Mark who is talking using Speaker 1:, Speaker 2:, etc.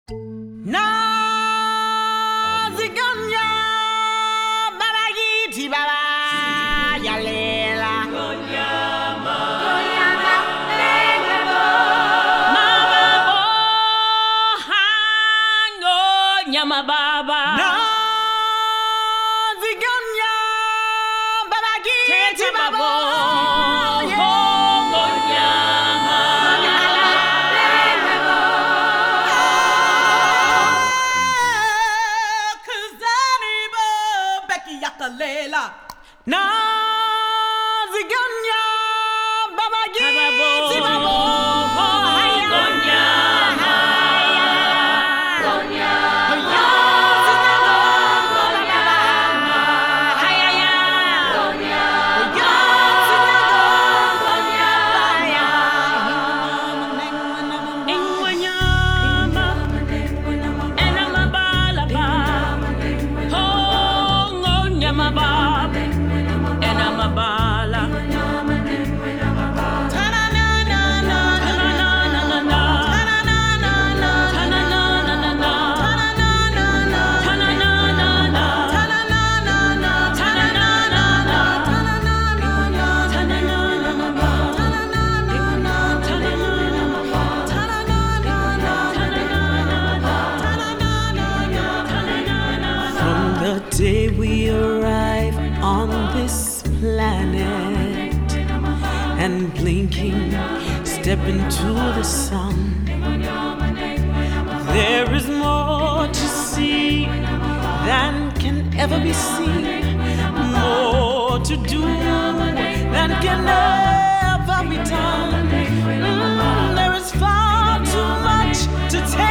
Speaker 1: Naziganya Babagiti Baba Yalela Gonyama Mababo Hango Nyama Baba Naziganya Babagiti Baba
Speaker 2: Lela
Speaker 1: Naziganya Babagiti Baba Gonya Gonya
Speaker 3: The day we arrive on this planet and blinking step into the sun, there is more to see than can ever be seen, more to do than can ever be done. There is far too much to tell.